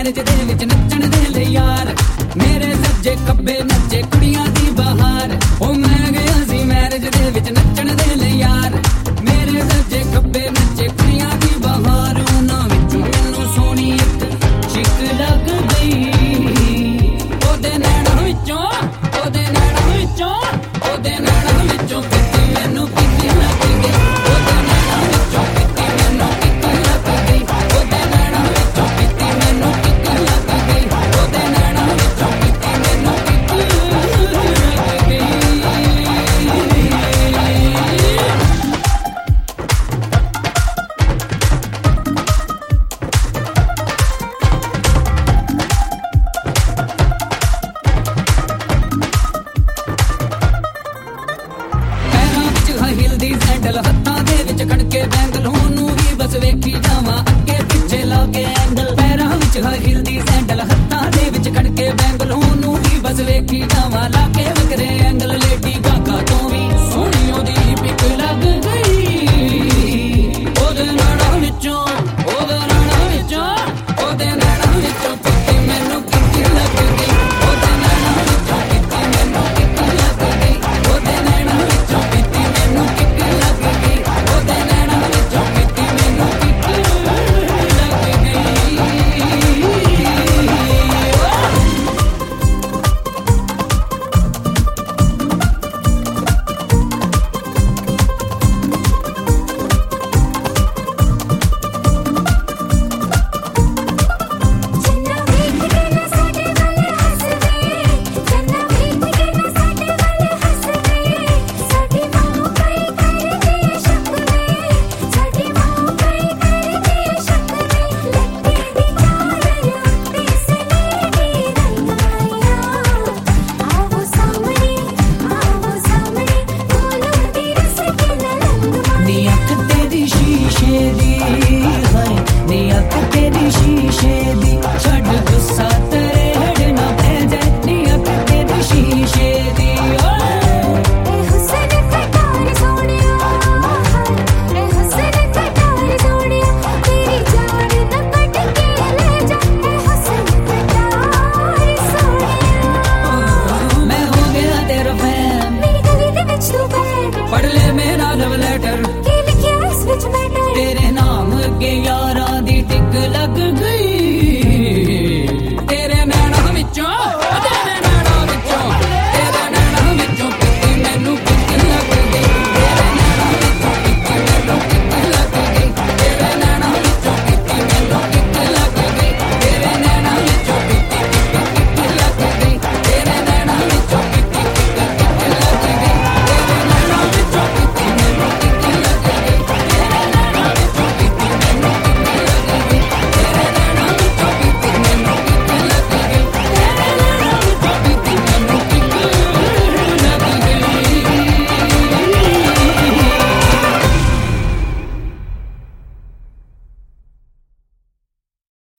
marriage ਦੇ ਵਿੱਚ ਨੱਚਣ ਦੇ ਲਈ ਯਾਰ ਮੇਰੇ ਸੱਜੇ ਖੱਬੇ ਨੱਚੇ ਕੁੜੀਆਂ ਦੀ ਬਹਾਰ ਉਹ ਮੈਂ ਗਿਆ ਸੀ ਮੈਰਿਜ ਦੇ ਵਿੱਚ ਨੱਚਣ ਦੇ ਲਈ ਯਾਰ ਮੇਰੇ ਸੱਜੇ ਖੱਬੇ ਨੱਚੇ ਕੁੜੀਆਂ ਦੀ ਬਹਾਰ ਉਹਨਾਂ ਵਿੱਚੋਂ ਮੈਨੂੰ ਸੋਹਣੀ ਇੱਕ ਚਿੱਕ ਲੱਗ ਗਈ ਉਹਦੇ ਨੈਣਾਂ ਵਿੱਚੋਂ ਉਹਦੇ ਨੈਣਾਂ ਵਿੱਚੋਂ ਉਹਦੇ ਨੈਣਾਂ ਵਿੱਚੋਂ ਕਿਤੇ ਮੈਨੂੰ ਕਿੱਕੀ ਲੱਗ ਗਈ ਉਹਦੇ ਨੈਣਾਂ ਵਿੱਚੋਂ ਕਿਤੇ ਮੈਨੂੰ ਕਿੱਕੀ ਲੱਗ ਗਈ ਉਹਦੇ ਨੈਣਾਂ ਵਿੱਚੋਂ ਕਿਤੇ ਮੈਨੂੰ ਕਿੱਕੀ ਲੱਗ ਗਈ ਉਹਦੇ ਨੈਣਾਂ ਵਿੱਚੋਂ ਕਿਤੇ ਮੈਨੂੰ ਕਿੱਕੀ ਲੱਗ ਗਈ ਹਿਲਦੀ ਸੈਂਡਲ ਹੱਥਾਂ ਦੇ ਵਿੱਚ ਖੜਕੇ ਬੈਂਗਲ ਉਹਨੂੰ ਵੀ ਬਸ ਵੇਖੀ ਜਾਵਾਂ ਅੱਗੇ ਪਿੱਛੇ ਲਾ ਕੇ ਐਂਗਲ ਪੈਰਾਂ ਵਿੱਚ ਹਿਲਦੀ ਸੈਂਡਲ ਹੱਥਾਂ ਦੇ ਵਿੱਚ ਖੜਕੇ ਬੈਂਗਲ ਉਹਨੂੰ ਵੀ ਬਸ ਵੇਖੀ ਜਾਵਾਂ ਲਾ ਕੇ ਵਕਰੇ ਐਂਗਲ ਲੇਡੀ ਗਾਗਾ ਤੋਂ ਵੀ ਸੋਹਣੀ ਉਹਦੀ ਪਿਕ ਲੱਗ ਗਈ ਉਹਦੇ ਨੈਣਾਂ ਵਿੱਚੋਂ ਉਹਦੇ ਨੈਣਾਂ ਵਿੱਚੋਂ ਉਹਦੇ ਨੈਣਾਂ ਵਿੱਚੋਂ ਕਿਤੇ ਮੈਨੂੰ ਕਿੱਕੀ ਲੱਗ ਗਈ ਉਹਦੇ ਨੈਣਾਂ ਵਿੱਚੋਂ ਕਿਤੇ ਮੈਨੂੰ ਕਿੱਕੀ ਲੱਗ ਗਈ ਉਹਦੇ ਨੈਣਾਂ ਵਿੱਚੋਂ ਕਿਤੇ ਮੈਨੂੰ ਕਿੱਕੀ ਲੱਗ ਗਈ ਉਹਦੇ ਨੈਣਾਂ ਵਿੱਚੋਂ ਕਿਤੇ ਮੈਨੂੰ ਕਿੱਕੀ ਲੱਗ ਗਈ ਨੀ ਅੱਖ ਤੇਰੀ ਸ਼ੀਸ਼ੇ ਦੀ